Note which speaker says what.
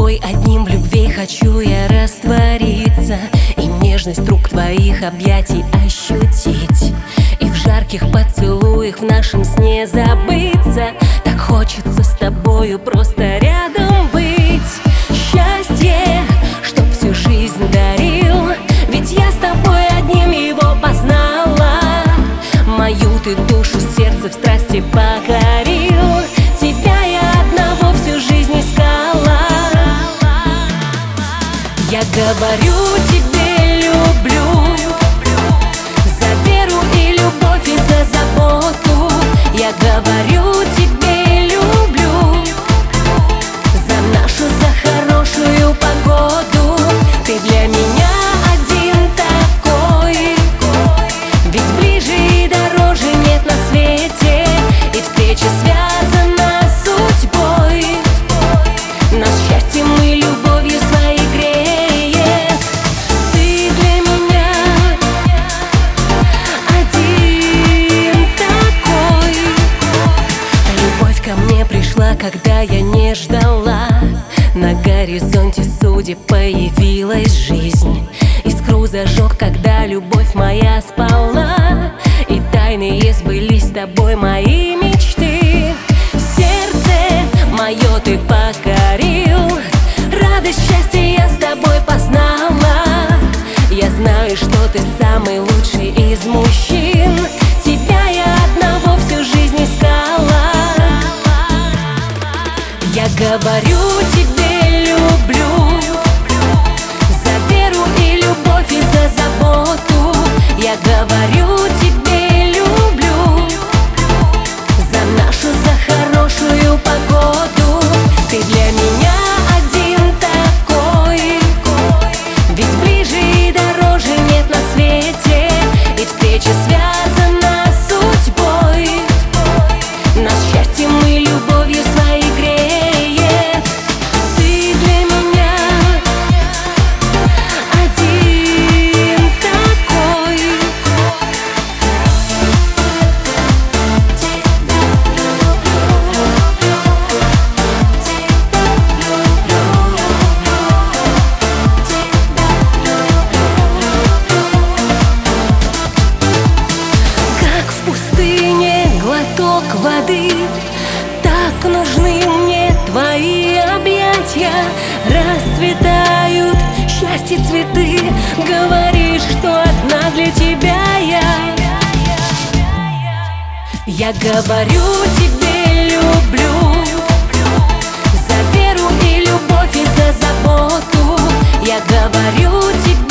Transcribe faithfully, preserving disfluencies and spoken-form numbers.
Speaker 1: тобой одним в любви хочу я раствориться, и нежность рук твоих объятий ощутить, и в жарких поцелуях в нашем сне забыться. Так хочется с тобою просто рядом быть. Счастье, чтоб всю жизнь дарил, ведь я с тобой одним его познала. Мою ты душу, сердце в страсти покорил, тебя я одного всю жизнь искала. Я говорю тебе люблю, за веру и любовь и за заботу. Я говорю тебе люблю, за нашу, за хорошую погоду. Ты для меня один такой, ведь ближе и дороже нет на свете, и встреча связана с судьбой. Нас счастьем и любовью своей греет. Ты для меня один такой. Любовь ко мне пришла, когда я не ждала. На горизонте судеб появилась жизнь. Искру зажег, когда любовь моя спала, и тайные сбылись с тобой мои мечты. Сердце мое ты покорил, радость, счастье я с тобой познала. Я знаю, что ты самый лучший из мужчин, тебя я одного всю жизнь искала. Я говорю тебе люблю, за веру и любовь и за заботу. Я говорю тебе люблю, за нашу, за хорошую погоду. Ты для меня один такой, ведь ближе и дороже нет на свете, и встреча связана с судьбой. Нас счастьем и любовью своей греет. Ты для меня один такой. Как в пустыне глоток воды, так нужны мне твои объятия. Расцветают счастье цветы, говоришь, что одна для тебя я. Я говорю тебе люблю, за веру и любовь и за заботу. Я говорю тебе